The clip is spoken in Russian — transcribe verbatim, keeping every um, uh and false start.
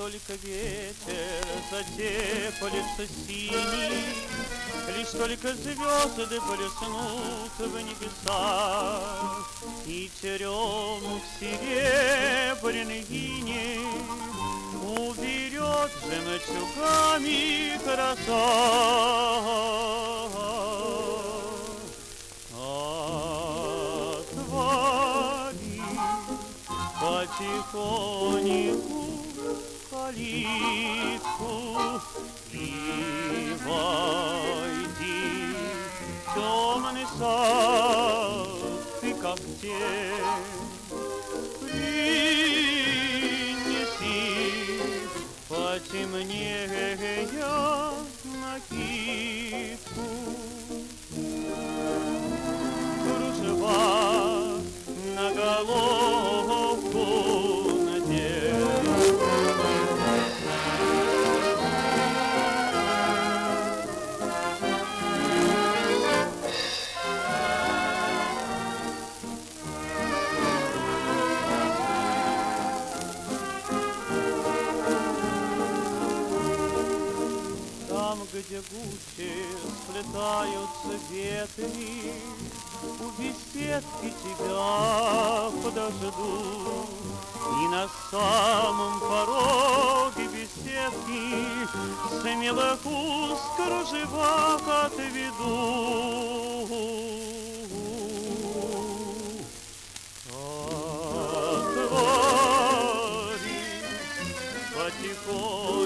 только ветер затеплится синий, лишь только звезды блеснут в небесах, и теремок серебряный иней уберет жемчугами краса. Отвори потихоньку калитку и войди в темный сад, ты как тень. Принеси потемнее накидку, кружева на головку надень. Где гуще сплетаются ветви, у беседки тебя подожду. И на самом пороге беседки смелых уст кружевах отведу. Отвори потихоньку